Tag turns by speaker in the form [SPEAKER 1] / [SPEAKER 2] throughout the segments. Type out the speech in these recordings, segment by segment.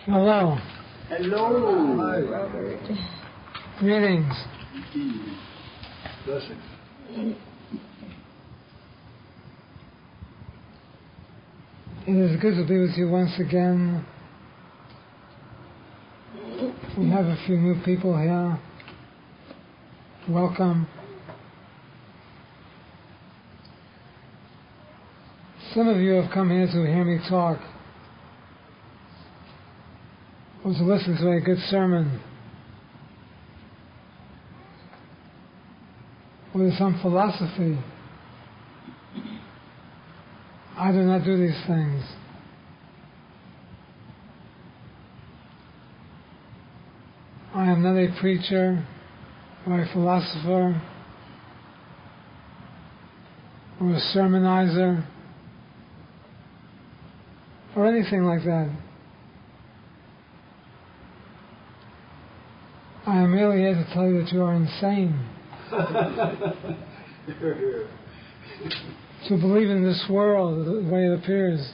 [SPEAKER 1] Hello.
[SPEAKER 2] Hello.
[SPEAKER 3] Hi, Robert.
[SPEAKER 1] Greetings.
[SPEAKER 2] Blessings.
[SPEAKER 1] It is good to be with you once again. We have a few new people here. Welcome. Some of you have come here to hear me talk, or to listen to a good sermon, or to some philosophy. I do not do these things. I am not a preacher, or a philosopher, or a sermonizer, or anything like that. I am merely here to tell you that you are insane. To believe in this world the way it appears.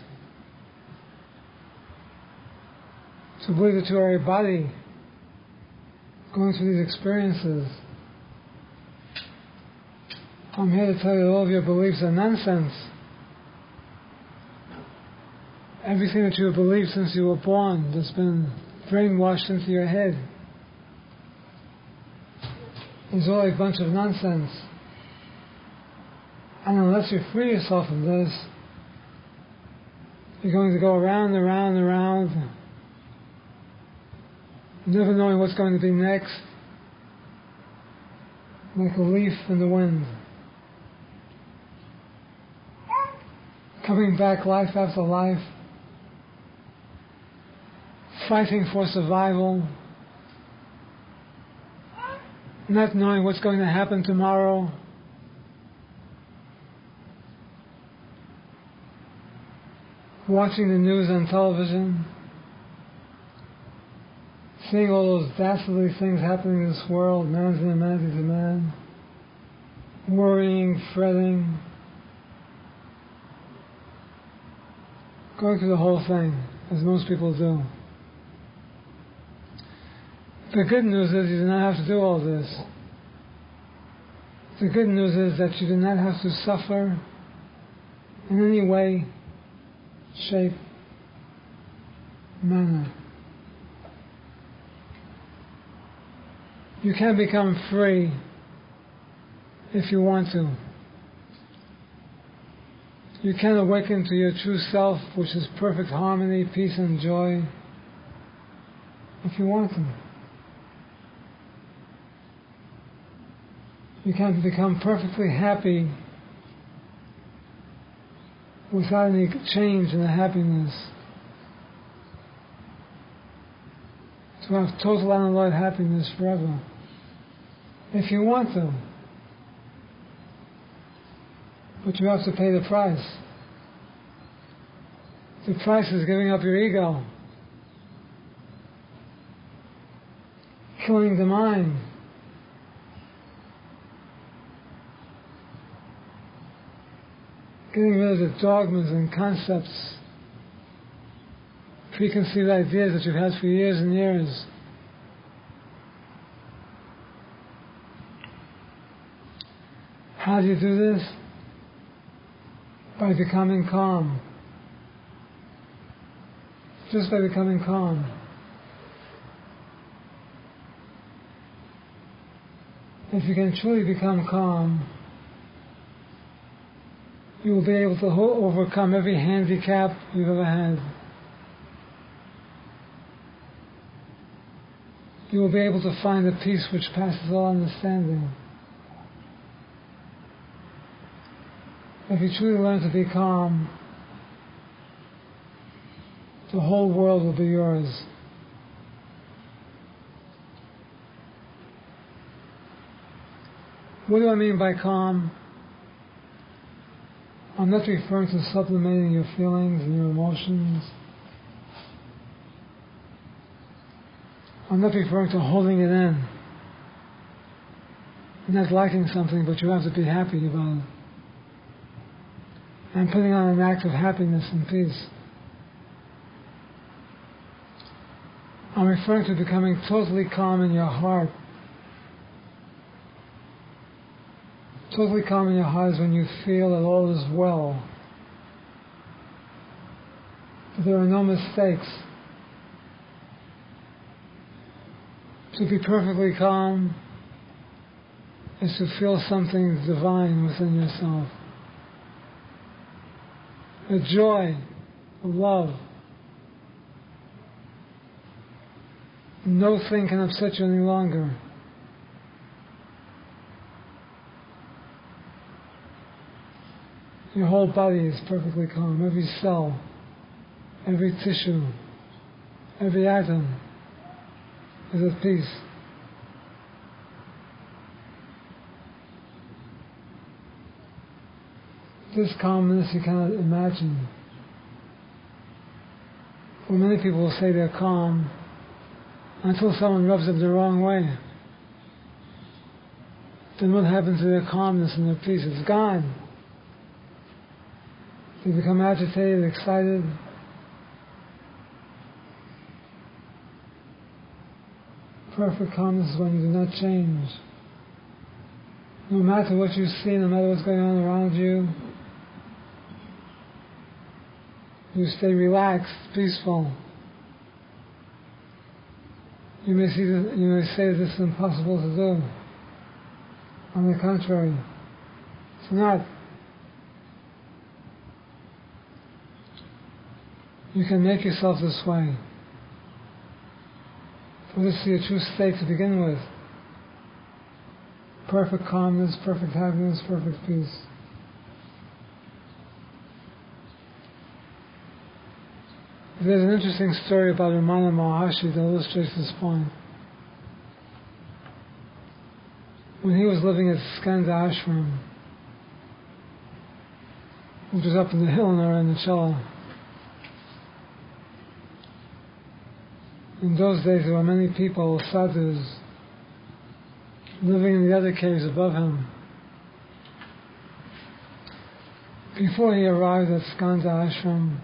[SPEAKER 1] To believe that you are a body going through these experiences. I'm here to tell you that all of your beliefs are nonsense. Everything that you have believed since you were born that's been brainwashed into your head is all a bunch of nonsense. And unless you free yourself from this, you're going to go around and around and around, never knowing what's going to be next, like a leaf in the wind. Coming back life after life, fighting for survival, not knowing what's going to happen tomorrow, watching the news on television, seeing all those dastardly things happening in this world, man to man to man, worrying, fretting, going through the whole thing, as most people do. The good news is you do not have to do all this. The good news is that you do not have to suffer in any way, shape, manner. You can become free if you want to. You can awaken to your true self, which is perfect harmony, peace, and joy, if you want to. You can become perfectly happy without any change in the happiness. To have total unalloyed happiness forever. If you want to. But you have to pay the price. The price is giving up your ego. Killing the mind. Getting rid of the dogmas and concepts, preconceived ideas that you've had for years and years. How do you do this? By becoming calm. Just by becoming calm. If you can truly become calm, you will be able to overcome every handicap you've ever had. You will be able to find a peace which passes all understanding. If you truly learn to be calm, the whole world will be yours. What do I mean by calm? I'm not referring to sublimating your feelings and your emotions. I'm not referring to holding it in. You're not liking something, but you have to be happy about it. And putting on an act of happiness and peace. I'm referring to becoming totally calm in your heart. Totally calm in your heart is when you feel that all is well, that there are no mistakes. To be perfectly calm is to feel something divine within yourself. A joy, a love. No thing can upset you any longer. Your whole body is perfectly calm. Every cell, every tissue, every atom is at peace. This calmness you cannot imagine. For many people will say they're calm until someone rubs them the wrong way. Then what happens to their calmness and their peace? It's gone. They become agitated, excited. Perfect calmness is when you do not change. No matter what you see, no matter what's going on around you, you stay relaxed, peaceful. You may say that this is impossible to do. On the contrary, it's not. You can make yourself this way. For this is your true state to begin with. Perfect calmness, perfect happiness, perfect peace. There's an interesting story about Ramana Maharshi that illustrates this point. When he was living at Skanda Ashram, which was up in the hill in Arunachala, in those days there were many people, sadhus, living in the other caves above him. Before he arrived at Skanda Ashram,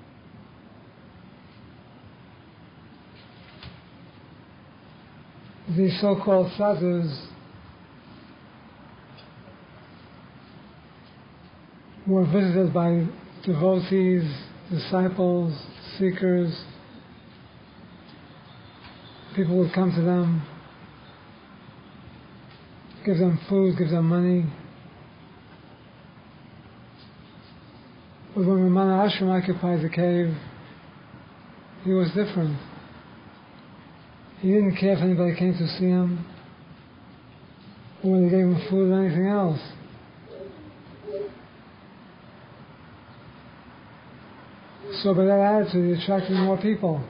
[SPEAKER 1] these so-called sadhus were visited by devotees, disciples, seekers. People would come to them, give them food, give them money. But when Ramana Ashram occupied the cave, he was different. He didn't care if anybody came to see him, or whether they gave him food or anything else. So by that attitude, he attracted more people.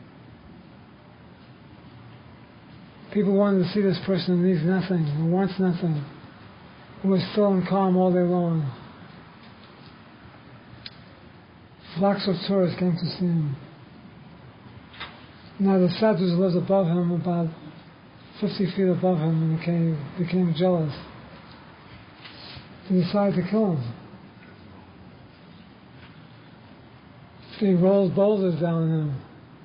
[SPEAKER 1] People wanted to see this person who needs nothing, who wants nothing, who is still and calm all day long. Flocks of tourists came to see him. Now the sadhus who lived above him, about 50 feet above him in the cave, became jealous. They decided to kill him. They rolled boulders down on him.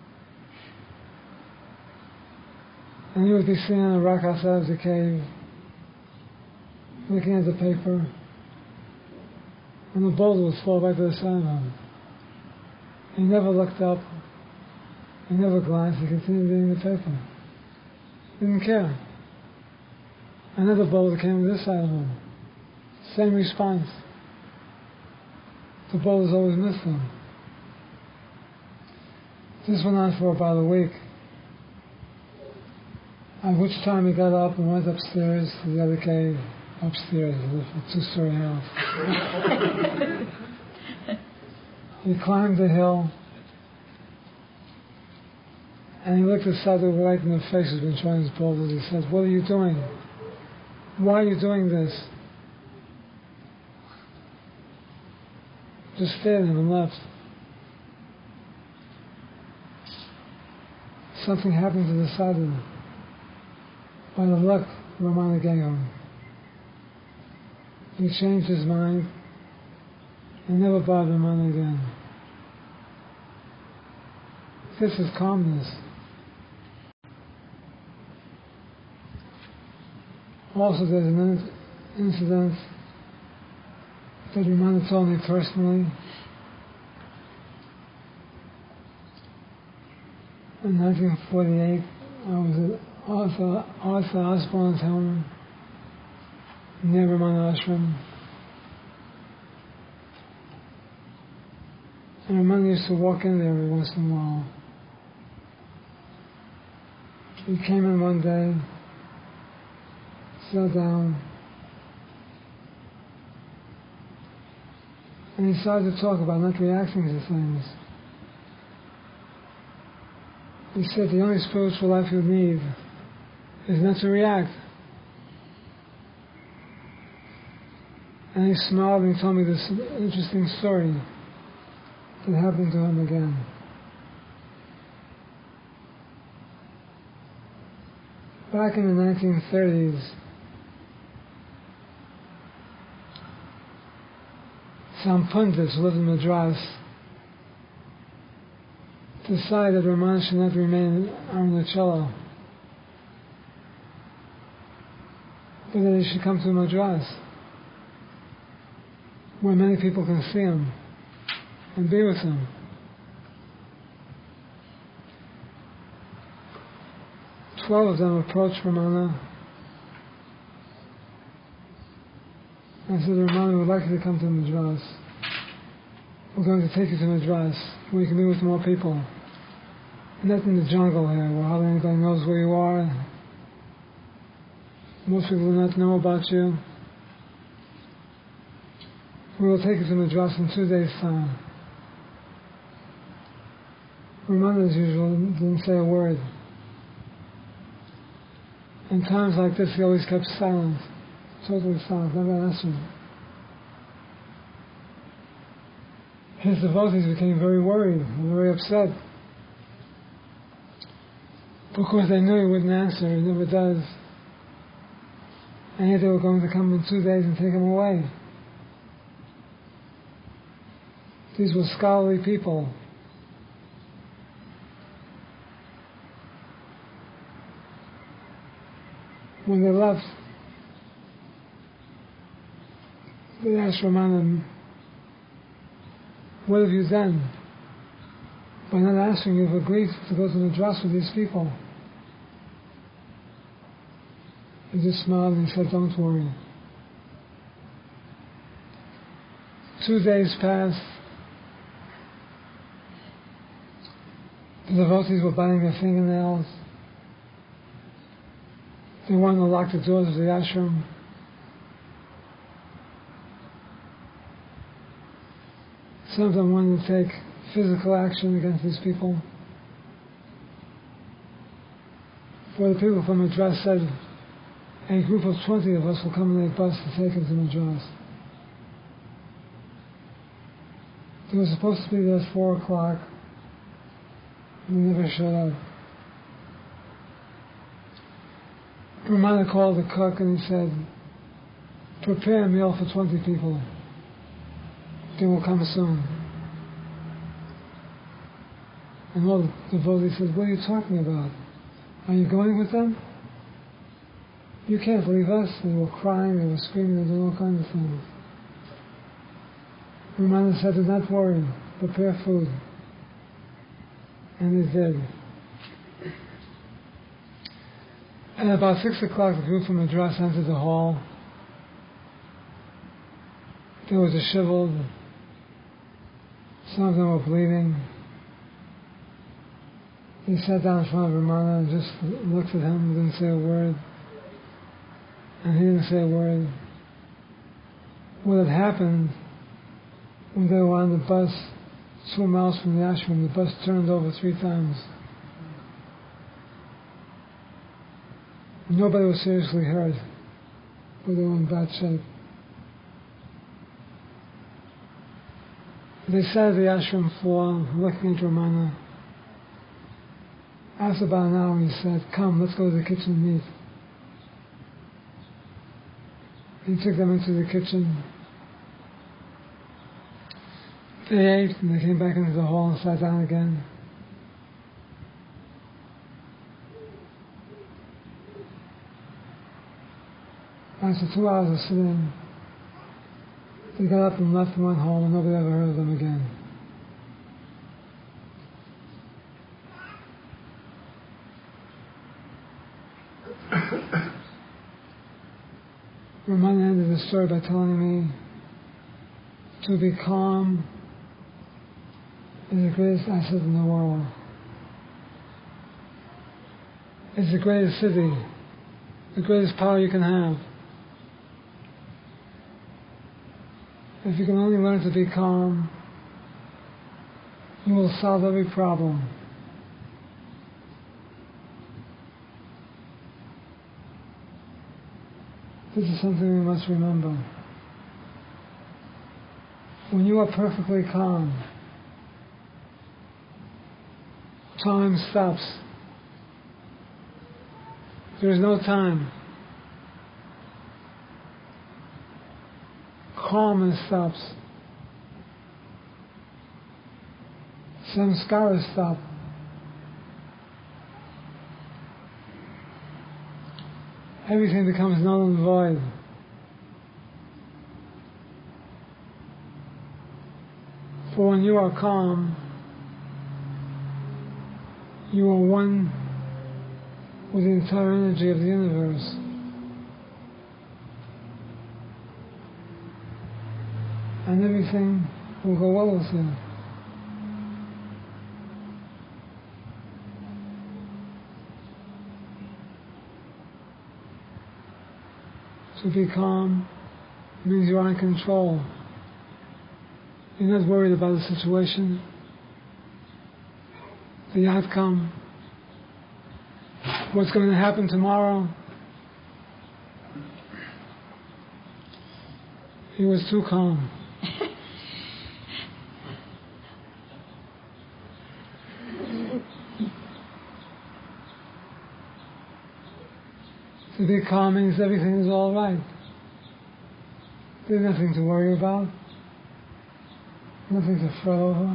[SPEAKER 1] And he would be sitting on a rock outside of the cave, looking at the paper, and the boulder would fall right to the side of him. He never looked up. He never glanced. He continued reading the paper. He didn't care. Another boulder came to this side of him. Same response. The boulders always missed him. This went on for about a week. At which time he got up and went upstairs to the other cave. Upstairs, a two-story house. He climbed the hill, and he looked at Sadhu right in the face who's been trying his boulders. He said, "What are you doing? Why are you doing this?" Just stared at him and left. Something happened to the Sadhu. By the luck Ramana gave him, he changed his mind and never bothered Ramana again. This is calmness. Also, there's an incident that Ramana told me personally. In 1948, I was at Arthur Osborne's home near Ramana Ashram. And Ramana used to walk in there every once in a while. He came in one day, sat down, and he started to talk about not reacting to things. He said the only spiritual life you need is not to react. And he smiled and he told me this interesting story that happened to him again. Back in the 1930s, some pundits who lived in Madras decided Ramana should not remain in Arunachala, but that he should come to Madras, where many people can see him and be with him. 12 of them approached Ramana and said, Ramana, we'd like you to come to Madras. We're going to take you to Madras, where you can be with more people. Not in the jungle here, where hardly anybody knows where you are. Most people do not know about you. We will take you to Madras in 2 days' time. Ramana, as usual, didn't say a word. In times like this, he always kept silent, totally silent, never answered. His devotees became very worried and very upset because they knew he wouldn't answer, he never does. And yet they were going to come in 2 days and take him away. These were scholarly people. When they left, they asked Ramana, what have you done? By not answering, you've agreed to go to Madras with these people. He just smiled and he said, don't worry. 2 days passed. The devotees were biting their fingernails. They wanted to lock the doors of the ashram. Some of them wanted to take physical action against these people. For the people from Madras said, a group of 20 of us will come in a bus to take him to Madras. They were supposed to be there at 4 o'clock. They never showed up. Ramana called the cook and he said, prepare a meal for 20 people. They will come soon. And all the devotees said, what are you talking about? Are you going with them? You can't leave us. They were crying, they were screaming, they were doing all kinds of things. Ramana said, do not worry, prepare food. And they did. And about 6 o'clock, the group from Madras entered the hall. They were disheveled. Some of them were bleeding. They sat down in front of Ramana and just looked at him, didn't say a word. And he didn't say a word. What had happened, when they were on the bus, 2 miles from the ashram, the bus turned over 3 times. Nobody was seriously hurt, but they were in bad shape. They sat at the ashram floor, looking at Ramana. After about an hour, he said, come, let's go to the kitchen and eat. He took them into the kitchen. They ate, and they came back into the hall and sat down again. After 2 hours of sitting, they got up and left and went home, and nobody ever heard of them again. Ramana ended the story by telling me to be calm is the greatest asset in the world. It's the greatest city, the greatest power you can have. If you can only learn to be calm, you will solve every problem. This is something we must remember. When you are perfectly calm, time stops. There is no time. Calmness stops. Samskaras stop. Everything becomes null and void. For when you are calm, you are one with the entire energy of the universe. And everything will go well with you. To be calm means you are in control. You're not worried about the situation, the outcome, what's going to happen tomorrow. He was too calm. To be calm means everything is all right. There's nothing to worry about, nothing to fret over.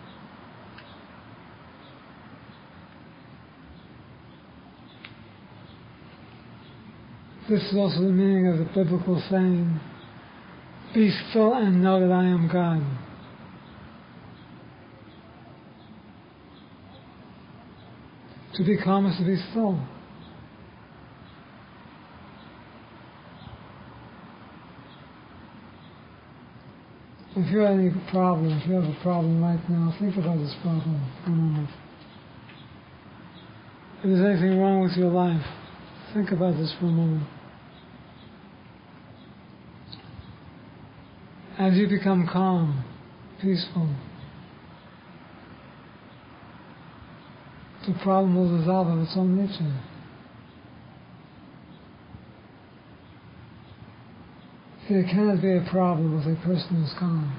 [SPEAKER 1] This is also the meaning of the biblical saying, "Be still and know that I am God." To be calm is to be still. If you have any problem, if you have a problem right now, think about this problem for a moment. If there's anything wrong with your life, think about this for a moment. As you become calm, peaceful, the problem will dissolve of its own nature. There cannot be a problem with a person who is calm.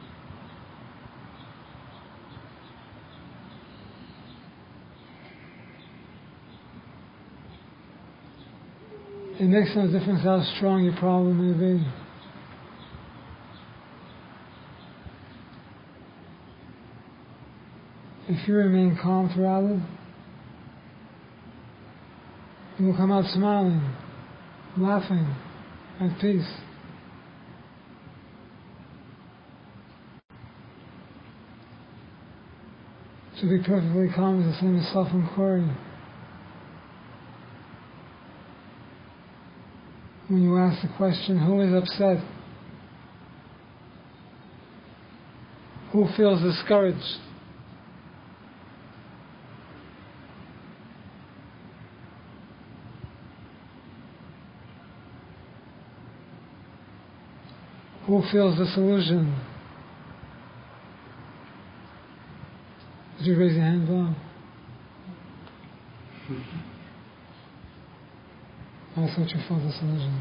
[SPEAKER 1] It makes no difference how strong your problem may be. If you remain calm throughout it, you will come out smiling, laughing, at peace. To be perfectly calm is the same as self-inquiry. When you ask the question, who is upset? Who feels discouraged? Who feels disillusioned? Did you raise your hand, Bob? I thought you felt disillusioned.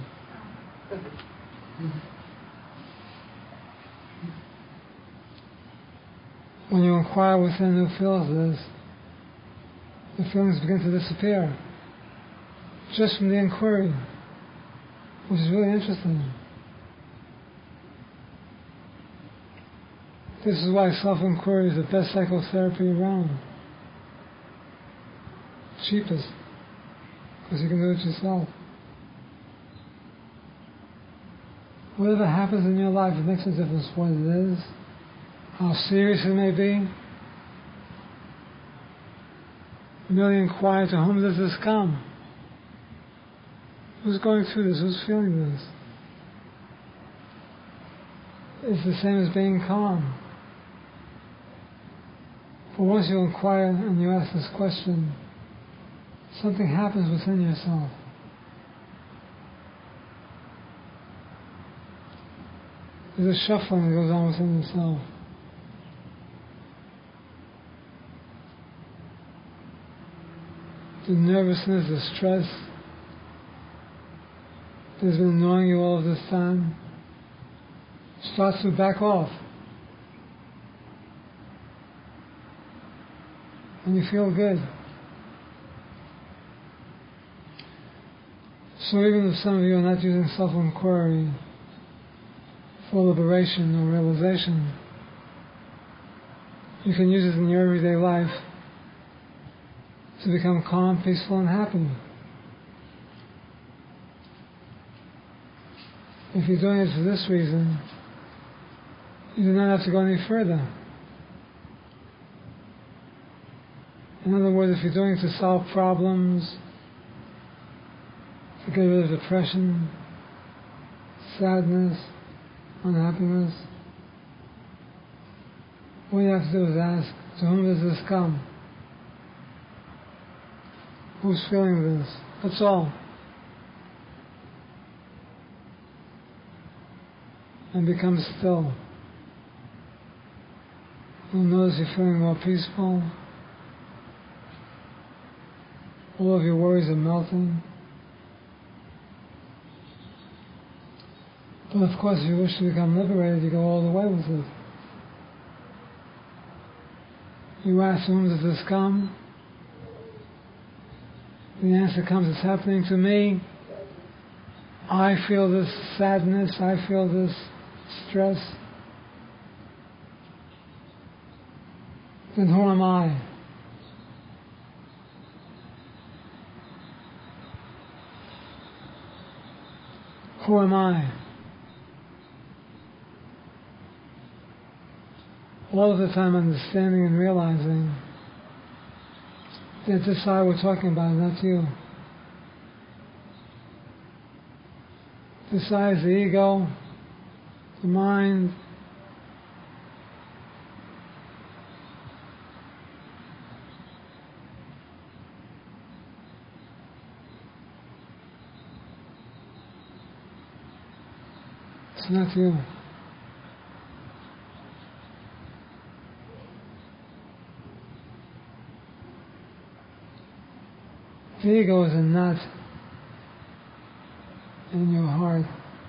[SPEAKER 1] When you inquire within who feels this, the feelings begin to disappear. Just from the inquiry, which is really interesting. This is why self-inquiry is the best psychotherapy around. Cheapest, because you can do it yourself. whatever happens in your life, it makes no difference what it is, how serious it may be. Merely inquire, to whom does this come? Who's going through this? Who's feeling this? It's the same as being calm. But once you inquire and you ask this question, something happens within yourself. There's a shuffling that goes on within yourself. The nervousness, the stress that's been annoying you all of this time starts to back off. And you feel good. So even if some of you are not using self-inquiry for liberation or realization, you can use it in your everyday life to become calm, peaceful, and happy. If you're doing it for this reason, you do not have to go any further. In other words, if you're doing it to solve problems, to get rid of depression, sadness, unhappiness, what you have to do is ask, to whom does this come? Who's feeling this? That's all. And become still. You'll notice you're feeling more peaceful. All of your worries are melting. But of course, if you wish to become liberated, you go all the way with it. You ask, to whom does this come? The answer comes, it's happening to me. I feel this sadness, I feel this stress. Then who am I? Who am I? All of the time understanding and realizing that this I we're talking about is not you. This I is the ego, the mind. It's not you. The ego is a knot in your heart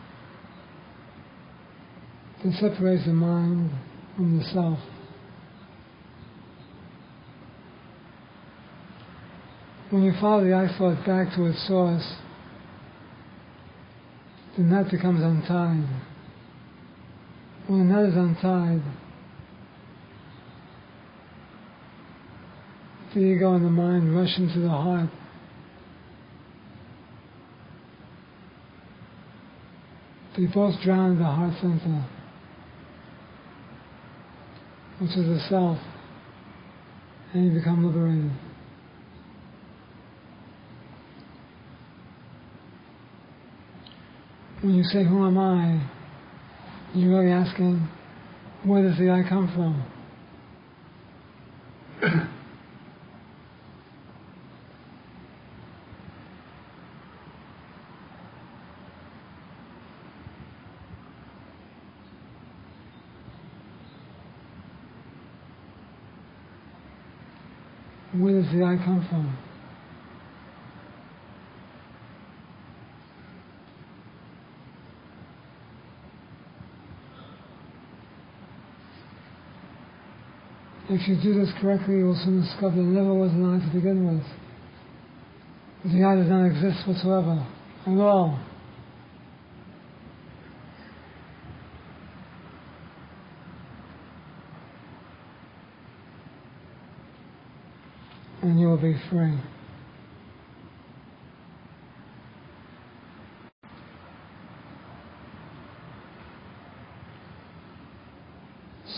[SPEAKER 1] that separates the mind from the self. When you follow the I thought back to its source, the knot becomes untied. When the knot is untied, the ego and the mind rush into the heart. They both drown in the heart center, which is the self, and you become liberated. When you say, who am I? You're really asking, where does the I come from? Where does the I come from? If you do this correctly, you will soon discover there never was an I to begin with. The I does not exist whatsoever, at all. And you will be free.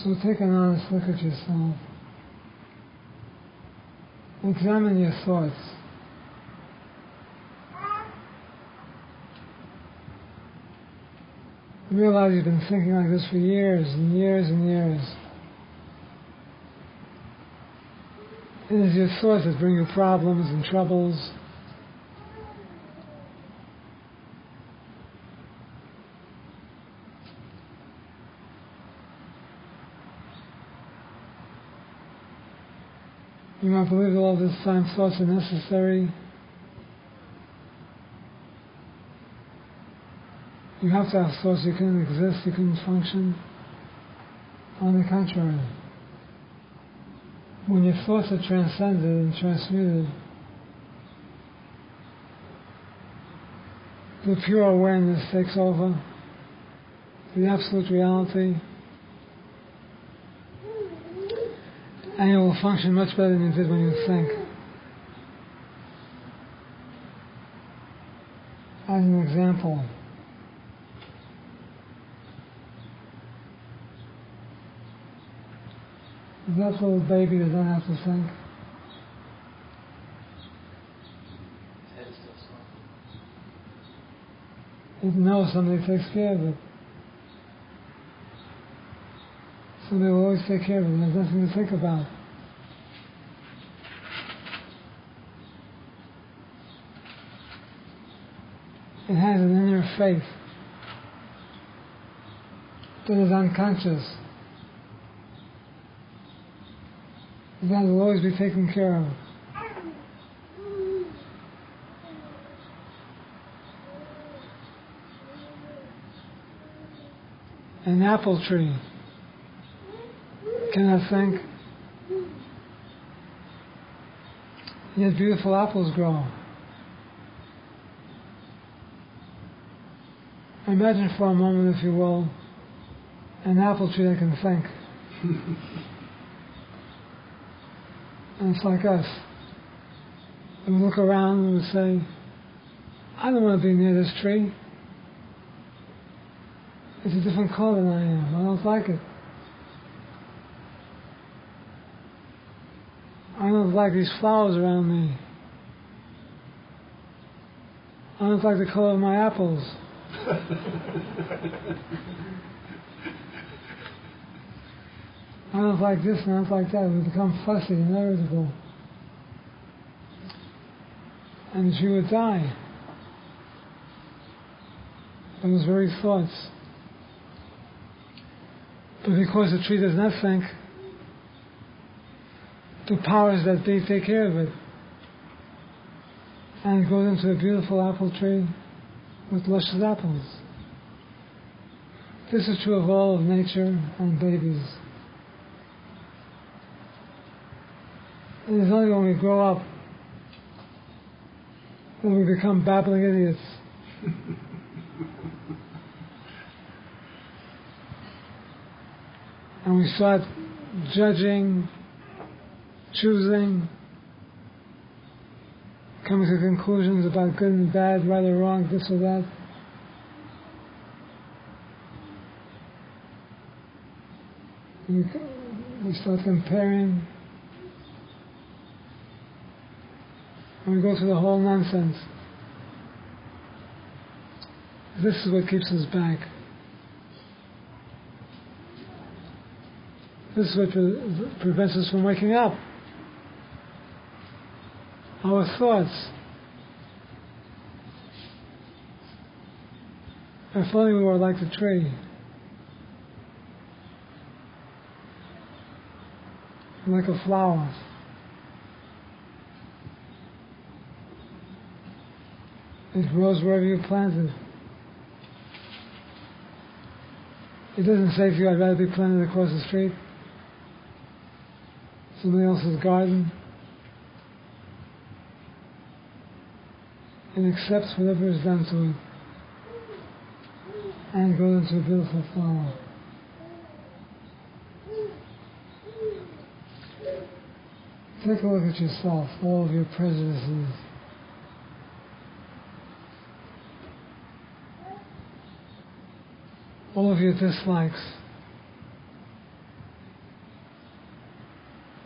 [SPEAKER 1] So take an honest look at yourself. Examine your thoughts. Realize you've been thinking like this for years and years and years. It is your thoughts that bring you problems and troubles. You might believe that all this time thoughts are necessary. You have to have thoughts. You couldn't exist, you couldn't function. On the contrary, when your thoughts are transcended and transmuted, the pure awareness takes over, the absolute reality, and you will function much better than you did when you think. As an example, that little baby that doesn't have to think. It knows somebody takes care of it. Somebody will always take care of it. There's nothing to think about. It has an inner faith that is unconscious. That will always be taken care of. An apple tree cannot think, yet beautiful apples grow. Imagine for a moment, if you will, an apple tree that can think. And it's like us. And we look around and we say, I don't want to be near this tree. It's a different color than I am. I don't like it. I don't like these flowers around me. I don't like the color of my apples. I don't like this and I don't like that. We become fussy and irritable. And she would die. Those very thoughts. But because the tree does not think, the powers that be take care of it. And it goes into a beautiful apple tree with luscious apples. This is true of all of nature and babies. It is only when we grow up that we become babbling idiots. And we start judging, choosing, coming to conclusions about good and bad, right or wrong, this or that. We start comparing. And we go through the whole nonsense. This is what keeps us back. This is what prevents us from waking up. Our thoughts. If only we were like the tree. Like a flower. It grows wherever you plant it. It doesn't say to you, I'd rather be planted across the street. Somebody else's garden. It accepts whatever is done to it. And goes into a beautiful flower. Take a look at yourself, all of your prejudices. All of your dislikes.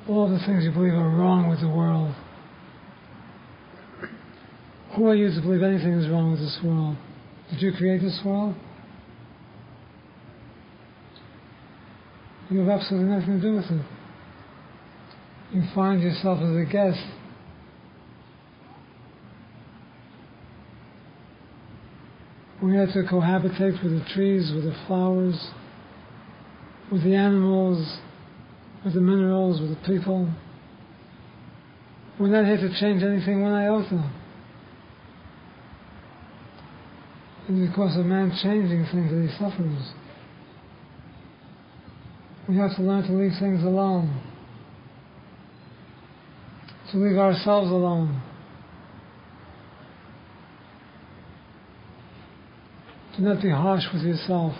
[SPEAKER 1] all the things you believe are wrong with the world. Who are you to believe anything is wrong with this world? Did you create this world? You have absolutely nothing to do with it. You find yourself as a guest. We have to cohabitate with the trees, with the flowers, with the animals, with the minerals, with the people. We're not here to change anything one iota. And because of man changing things that he suffers. We have to learn to leave things alone. To leave ourselves alone. Do not be harsh with yourself.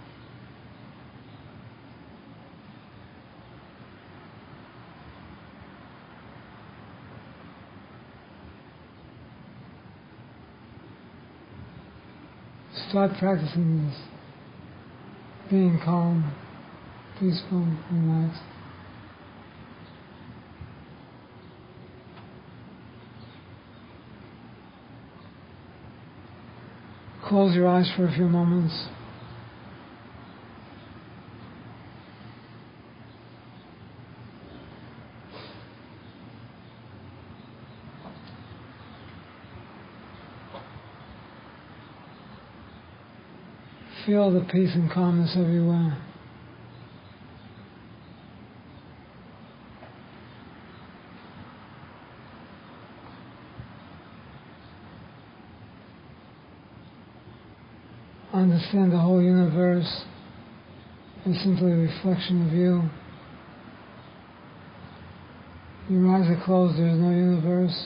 [SPEAKER 1] Start practicing this. Being calm, peaceful, relaxed. Close your eyes for a few moments. Feel the peace and calmness everywhere. Understand the whole universe is simply a reflection of you. Your eyes are closed, there is no universe.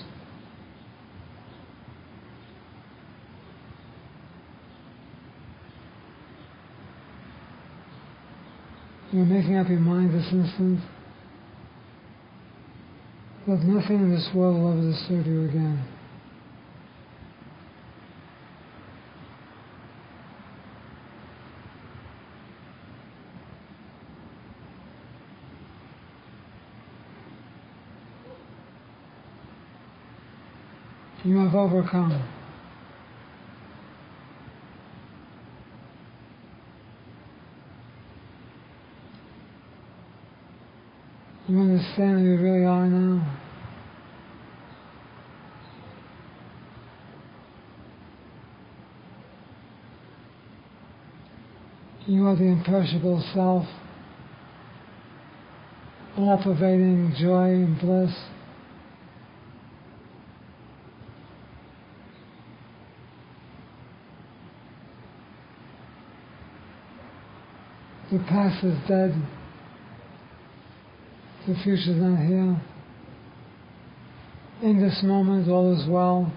[SPEAKER 1] You're making up your mind this instant that nothing in this world will ever disturb you again. You have overcome. You understand who you really are now. You are the imperishable self, all-pervading joy and bliss. The past is dead. The future is not here. In this moment, all is well.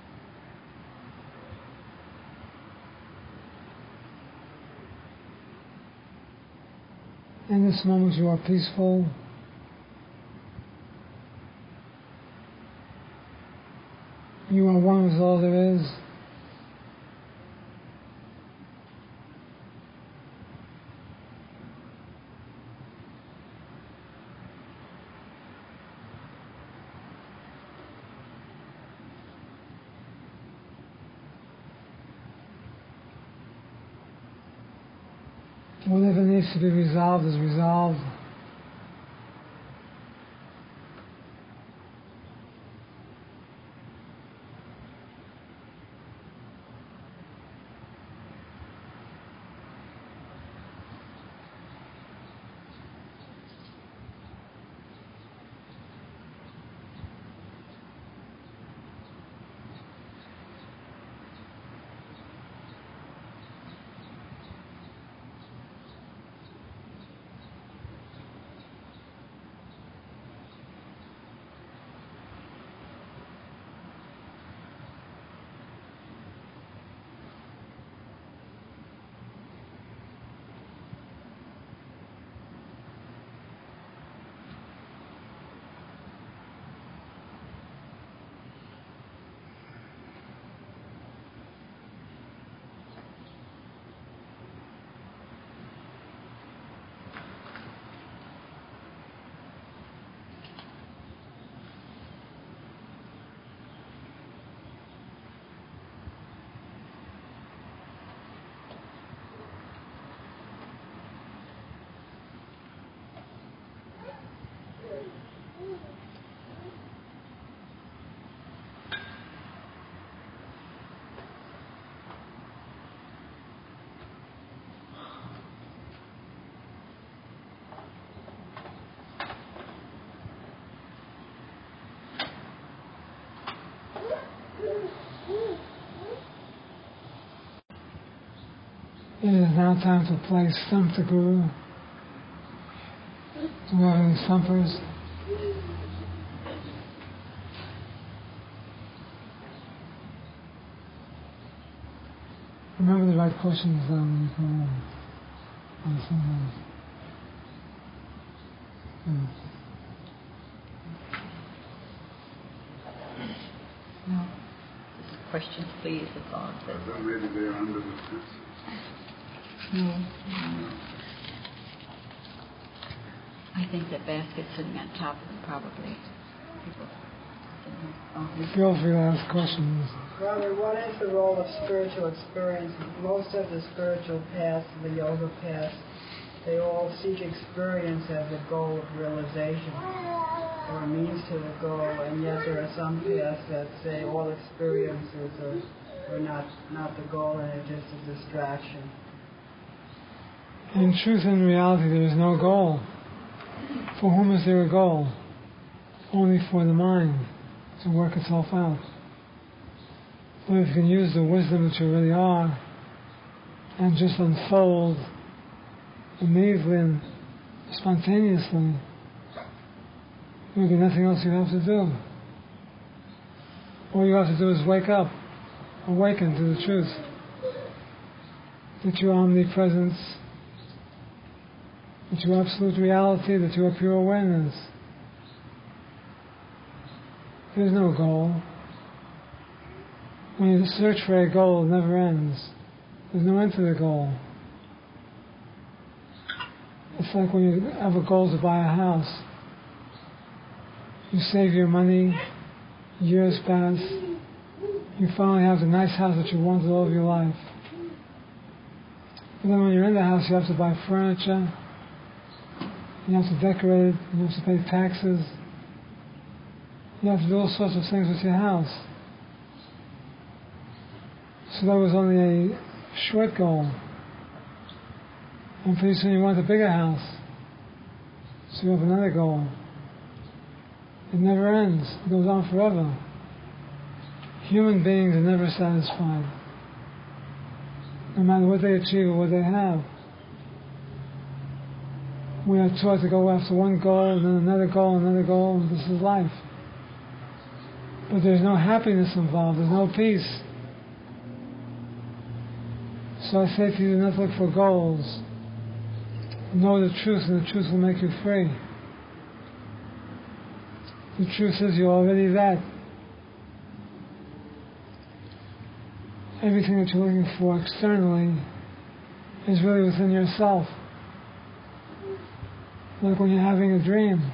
[SPEAKER 1] In this moment, you are peaceful. You are one with all there is. Whatever needs to be resolved is resolved. It is now time to play Stump the Guru. Do we have any stumpers? Remember the right questions when you go on sometimes.
[SPEAKER 3] No. Questions, please. That's all it says.
[SPEAKER 2] Maybe they're under the fence.
[SPEAKER 3] No. I think that basket's sitting on top of them, probably. People.
[SPEAKER 1] Feel free to ask questions.
[SPEAKER 4] Robert, what is the role of spiritual experience? Most of the spiritual paths, the yoga paths, they all seek experience as a goal of realization or a means to the goal, and yet there are some paths that say all experiences are not the goal and it's just a distraction.
[SPEAKER 1] In truth and reality, there is no goal. For whom is there a goal? Only for the mind to work itself out. But if you can use the wisdom that you really are and just unfold immediately and spontaneously, there'll be nothing else you have to do. All you have to do is wake up, awaken to the truth that you are omnipresence, that you are absolute reality, that you are pure awareness. There's no goal. When you search for a goal, it never ends. There's no end to the goal. It's like when you have a goal to buy a house. You save your money, years pass, you finally have the nice house that you wanted all of your life. But then when you're in the house, you have to buy furniture, you have to decorate it, you have to pay taxes, you have to do all sorts of things with your house. So that was only a short goal. And pretty soon you want a bigger house. So you have another goal. It never ends. It goes on forever. Human beings are never satisfied. No matter what they achieve or what they have. We are taught to go after one goal, and then another goal, and this is life. But there's no happiness involved. There's no peace. So I say to you, do not look for goals. Know the truth, and the truth will make you free. The truth is you're already that. Everything that you're looking for externally is really within yourself. Like when you're having a dream.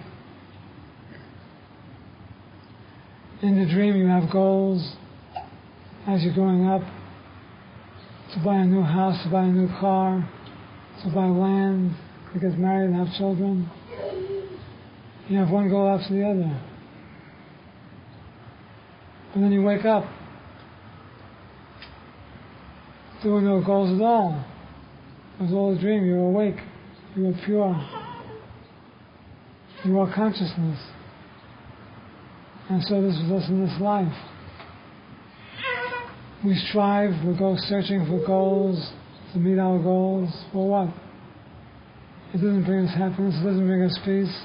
[SPEAKER 1] In the dream you have goals as you're growing up. To buy a new house, to buy a new car, to buy land, to get married and have children. You have one goal after the other. And then you wake up. There were no goals at all. It was all a dream. You were awake. You were pure. You are consciousness. And so this was us in this life. We strive, we go searching for goals, to meet our goals. For what? It doesn't bring us happiness, it doesn't bring us peace.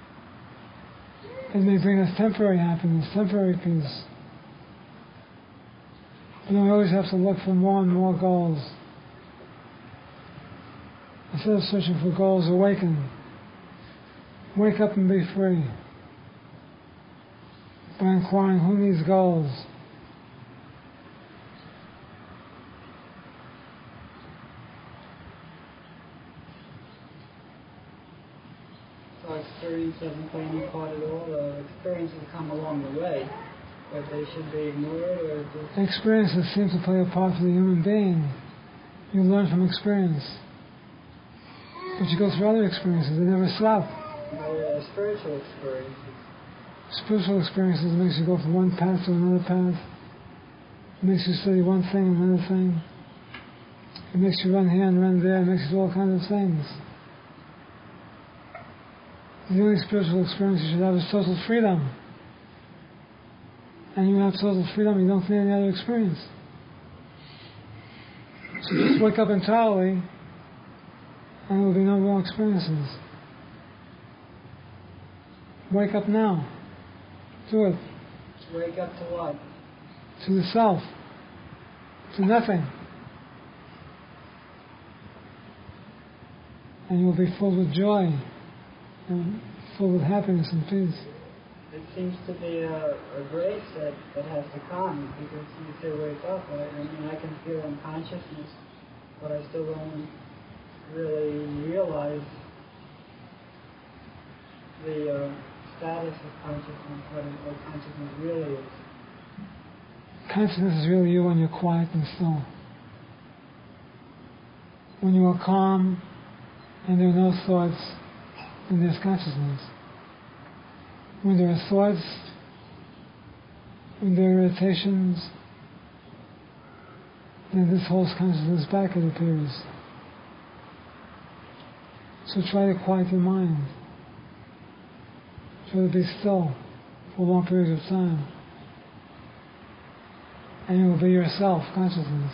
[SPEAKER 1] It may bring us temporary happiness, temporary peace. But then we always have to look for more and more goals. Instead of searching for goals, awaken. Wake up and be free. By inquiring who needs goals.
[SPEAKER 4] So experience doesn't play any part at all. Experiences come along the way, but they should be ignored or just...
[SPEAKER 1] Experiences seem to play a part for the human being. You learn from experience. But you go through other experiences, they never stop.
[SPEAKER 4] Spiritual experiences.
[SPEAKER 1] Spiritual experiences makes you go from one path to another path. It makes you study one thing and another thing. It makes you run here and run there. It makes you do all kinds of things. The only spiritual experience you should have is total freedom. And you have total freedom, you don't need any other experience. Just wake up entirely, and there will be no more experiences. Wake up now. Do it.
[SPEAKER 4] Wake up to what?
[SPEAKER 1] To the self. To nothing. And you will be full with joy and full with happiness and peace.
[SPEAKER 4] It seems to be a grace that has to come, because you say wake up. I mean, I can feel unconsciousness, but I still don't really realize the status of consciousness, what consciousness really is.
[SPEAKER 1] Consciousness is really you when you're quiet and still. When you are calm and there are no thoughts, then there's consciousness. When there are thoughts, when there are irritations, then this holds consciousness back, it appears. So try to quiet your mind. Try to be still for long periods of time. And you will be yourself, consciousness.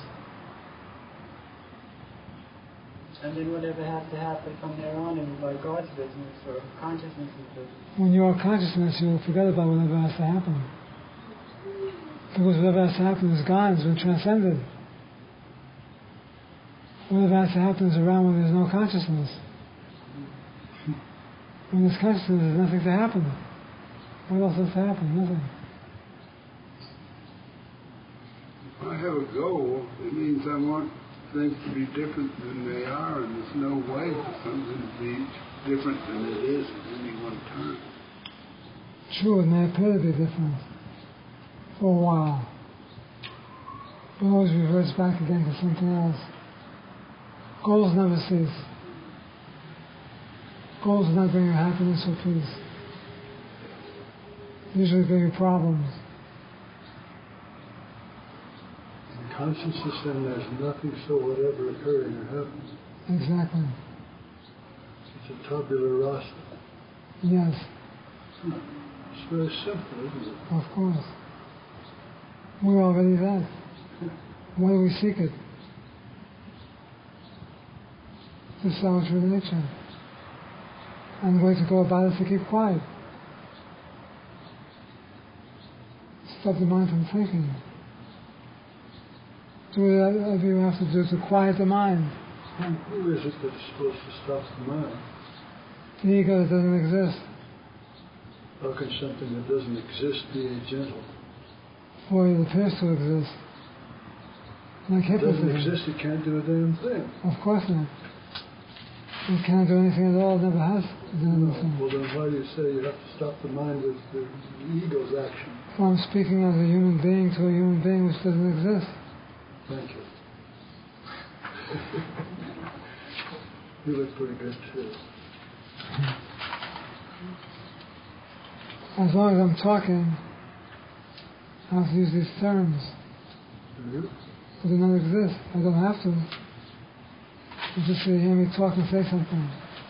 [SPEAKER 4] And then whatever has to happen from there on is by God's business or consciousness' business.
[SPEAKER 1] When you are consciousness, you will forget about whatever has to happen. Because whatever has to happen is gone, it's been transcended. Whatever has to happen is around when there's no consciousness. When there's consciousness, there's nothing to happen. What else has to happen? Nothing.
[SPEAKER 2] If I have a goal, it means I want things to be different than they are, and there's no way for something to be different than it is at any one time.
[SPEAKER 1] True, it may appear to be different for a while, but always reverts back again to something else. Goals never cease. Goals do not bring you happiness or peace. They usually bring you problems.
[SPEAKER 5] Consciousness, then there's nothing so whatever occurring or happening.
[SPEAKER 1] Exactly.
[SPEAKER 5] It's a tabula rasa.
[SPEAKER 1] Yes.
[SPEAKER 5] It's very simple, isn't it?
[SPEAKER 1] Of course. We're already that. Why do we seek it? To salvage your nature. And the way to go about it is to keep quiet. Stop the mind from thinking. Do whatever you have to do to quiet the mind.
[SPEAKER 5] And who is it that's supposed to stop the mind?
[SPEAKER 1] The ego that doesn't exist.
[SPEAKER 5] How can something that doesn't exist be a gentle?
[SPEAKER 1] Or it appears to exist. Like
[SPEAKER 5] If it doesn't
[SPEAKER 1] hypnotism.
[SPEAKER 5] exist, it can't do a damn thing.
[SPEAKER 1] Of course not. It can't do anything at all, it never has done anything.
[SPEAKER 5] Well, then why do you say you have to stop the mind with the ego's action?
[SPEAKER 1] Well, I'm speaking as a human being to a human being which doesn't exist.
[SPEAKER 5] Thank you. You look pretty good, too.
[SPEAKER 1] As long as I'm talking, I have to use these terms.
[SPEAKER 5] Do you?
[SPEAKER 1] They do not exist. I don't have to. You just hear me talk and say something.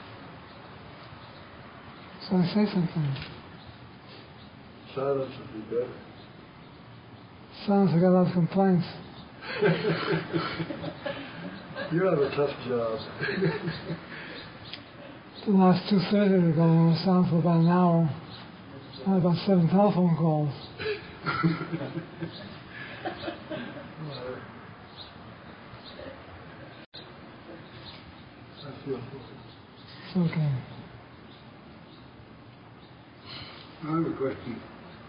[SPEAKER 1] So I say something.
[SPEAKER 5] Silence would be better.
[SPEAKER 1] Silence, I got a lot of complaints.
[SPEAKER 5] You have a tough job.
[SPEAKER 1] The last 2 Thursdays ago, I was silent for about an hour. I had about 7 telephone calls.
[SPEAKER 5] I feel for
[SPEAKER 1] It's okay.
[SPEAKER 2] I have a question.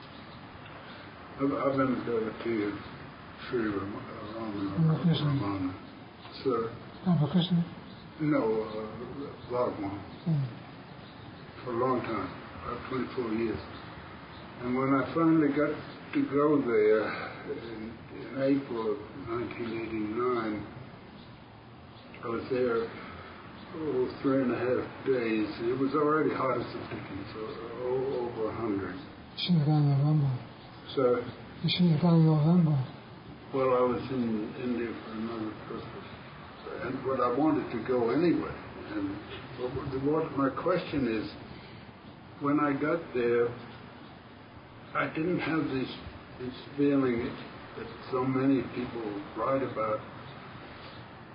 [SPEAKER 2] I've been a devotee of Sri Ramana. Sir?
[SPEAKER 1] Ramakrishna?
[SPEAKER 2] No, Bhagwan. For a long time, about 24 years. And when I finally got to go there in April of 1989, I was there 3.5 days. It was already hot as a dickens, over 100.
[SPEAKER 1] You should have gone in November.
[SPEAKER 2] So,
[SPEAKER 1] You should have gone in November.
[SPEAKER 2] well, I was in India for another purpose. And but I wanted to go anyway. And what my question is, when I got there, I didn't have this feeling that so many people write about,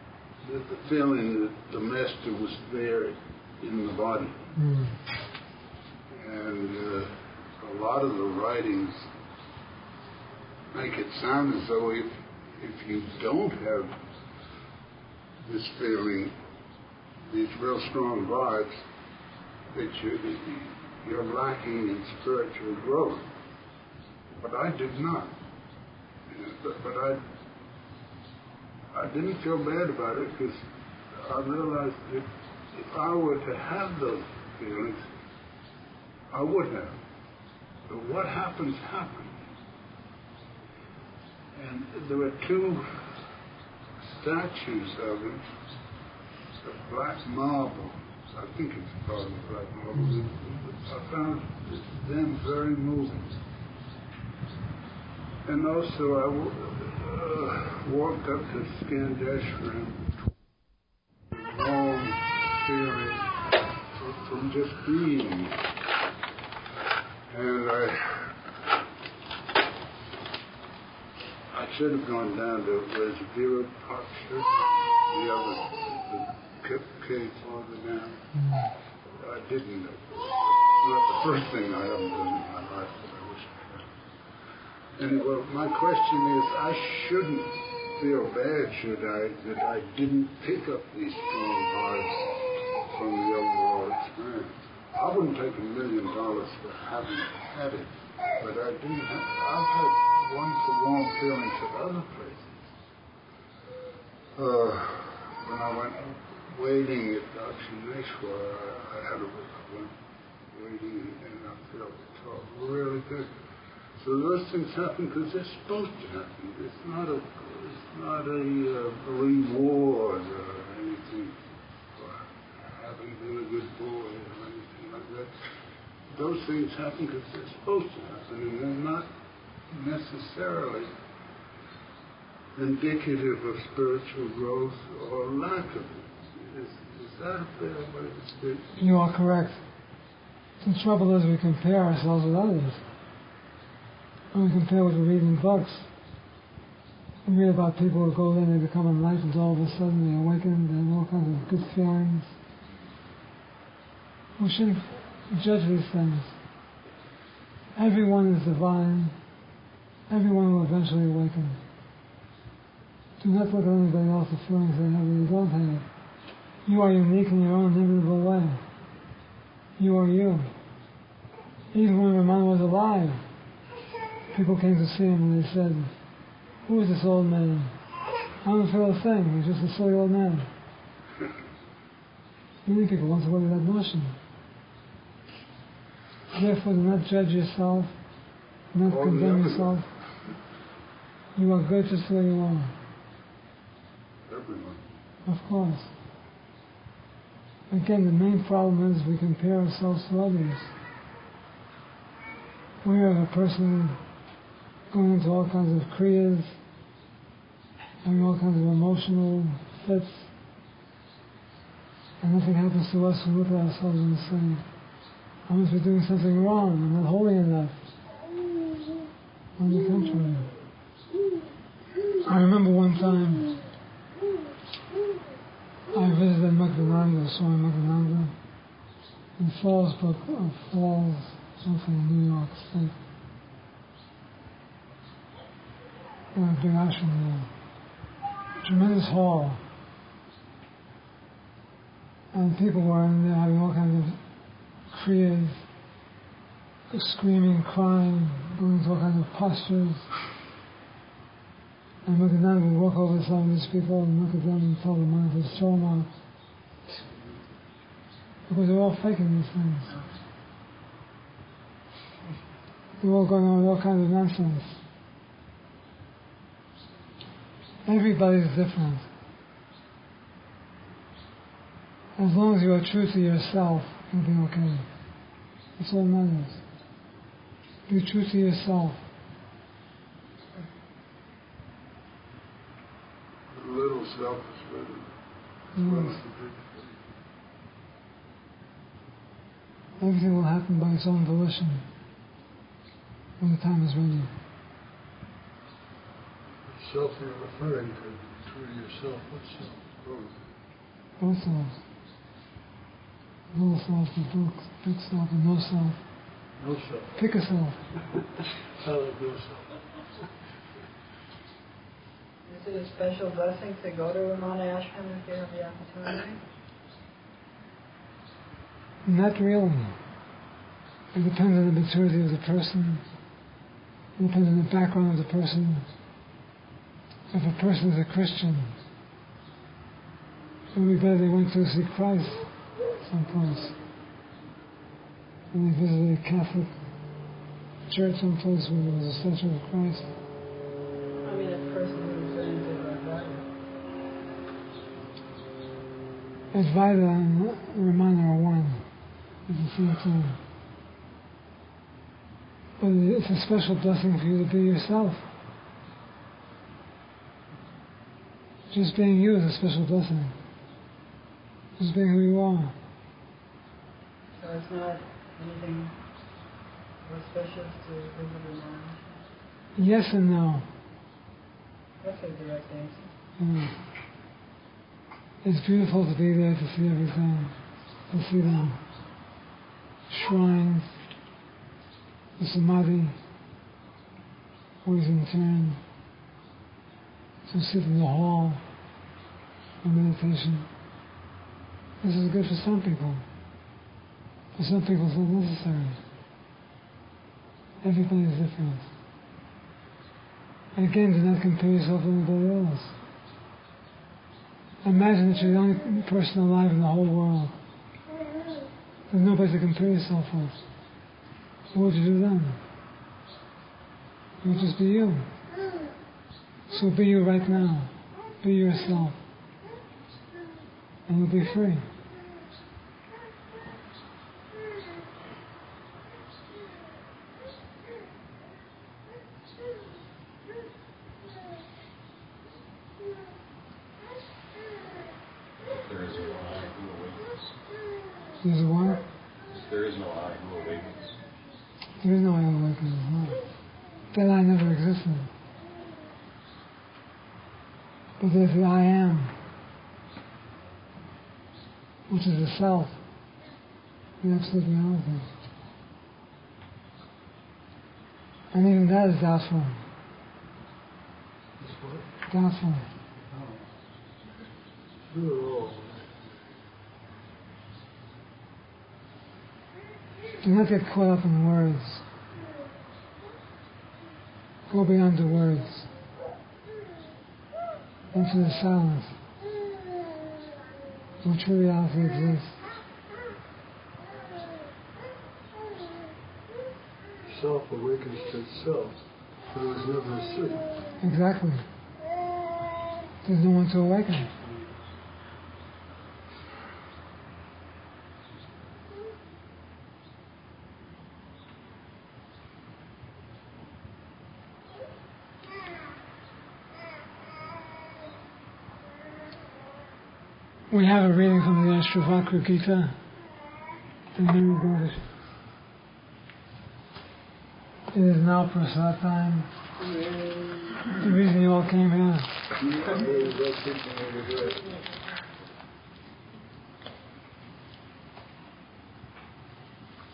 [SPEAKER 2] the feeling that the master was there in the body. And a lot of the writings make it sound as though if you don't have this feeling, these real strong vibes, that you're lacking in spiritual growth. But I did not. But I didn't feel bad about it because I realized that if I were to have those feelings, I would have. But what happens, happens. And there were two statues of him, of black marble. I think it's called black marble. I found them very moving. And also I walked up to Skandeshwaram, warm feeling from just being. And I should have gone down to where's Virupaksha, the other cave farther down. I didn't. It's not the first thing I haven't done in my life, but I wish I had. Anyway, my question is, I shouldn't feel bad, should I, that I didn't pick up these strong vibes from the overall experience. I wouldn't take $1 million for having had it, but I didn't have. I've had one-for-one feelings at other places. When I went waiting at Dakshineshwar, I went waiting and I felt the talk really good. So those things happen because they're supposed to happen. It's not a reward or anything for having been a good boy or anything like that. Those things happen because they're supposed to happen, and they're not necessarily indicative of spiritual growth or lack of it. Is that a fair way to speak?
[SPEAKER 1] You are correct. The trouble is we compare ourselves with others. When we compare what we read in books, we read about people who go in, they become enlightened, all of a sudden they awaken, they have all kinds of good feelings. We shouldn't judge these things. Everyone is divine. Everyone will eventually awaken. Do not look at anybody else's feelings they have that you don't have. You are unique in your own inimitable way. You are you. Even when Raman was alive, people came to see him and they said, "Who is this old man?" "I don't feel a thing. He's just a silly old man." Many people want to go to that notion. Therefore, do not judge yourself, do not condemn yourself. You are good just the way you are.
[SPEAKER 2] Everyone.
[SPEAKER 1] Of course. Again, the main problem is we compare ourselves to others. We have a person going into all kinds of kriyas, having all kinds of emotional fits, and nothing happens to us. We look at ourselves and say, I must be doing something wrong, I'm not holy enough. On the contrary. I remember one time I visited Muktananda, Swami Muktananda, in Falls, something in New York State. They had a big ashram there. Tremendous hall. And people were in there having all kinds of kriyas, screaming, crying, going into all kinds of postures. And Muktananda would walk over to some of these people and look at them and tell them not to throw them out. Because they're all faking these things. They're all going on with all kinds of nonsense. Everybody's different. As long as you are true to yourself, you'll be okay. That's all that matters. Be true to yourself.
[SPEAKER 2] A little selfish, but
[SPEAKER 1] Yes. Everything will happen by its own volition when the time is ready.
[SPEAKER 5] Self you're referring to, true to yourself, what's self?
[SPEAKER 1] Both selves. Little self, the big self, and no self.
[SPEAKER 5] No self.
[SPEAKER 1] Pick a self.
[SPEAKER 5] I like no self.
[SPEAKER 4] Is it a special blessing to go to Ramana Ashram if you have the opportunity?
[SPEAKER 1] Not really. It depends on the maturity of the person. It depends on the background of the person. If a person is a Christian, it would be better they went to see Christ someplace. And they visited a Catholic church someplace where there was a statue of Christ.
[SPEAKER 4] I mean, a person who's going to Advaita.
[SPEAKER 1] Advaita and Ramana are one at the same time. But it's a special blessing for you to be yourself. Just being you is a special blessing. Just being who you are.
[SPEAKER 4] So it's not anything auspicious to visit Ramana?
[SPEAKER 1] Yes and no.
[SPEAKER 4] That's a direct answer.
[SPEAKER 1] Yeah. It's beautiful to be there, to see everything, to see the shrines, the samadhi, always in turn, to sit in the hall for meditation. This is good for some people. For some people it's not necessary. Everybody is different. And again, do not compare yourself with anybody else. Imagine that you're the only person alive in the whole world. There's nobody to compare yourself with. What would you do then? You would just be you. So be you right now. Be yourself. And you'll be free.
[SPEAKER 6] There is no I who awakens.
[SPEAKER 1] There's a what?
[SPEAKER 6] There is no I who awakens.
[SPEAKER 1] There is no I who awakens. No. That I never existed. But there's the I am, which is the self, the absolute reality. And even that is doubtful.
[SPEAKER 5] It's what?
[SPEAKER 1] Doubtful.
[SPEAKER 5] Oh.
[SPEAKER 1] Do not get caught up in words. Go beyond the words. Into the silence, where true reality exists.
[SPEAKER 5] Self awakens to itself, but it was never asleep.
[SPEAKER 1] Exactly. There's no one to awaken. We have a reading from the Ashravakra Gita, and then we're going to. It is now prasad time. The reason you all came here.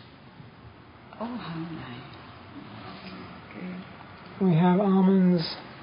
[SPEAKER 3] Oh, how nice.
[SPEAKER 1] We have almonds,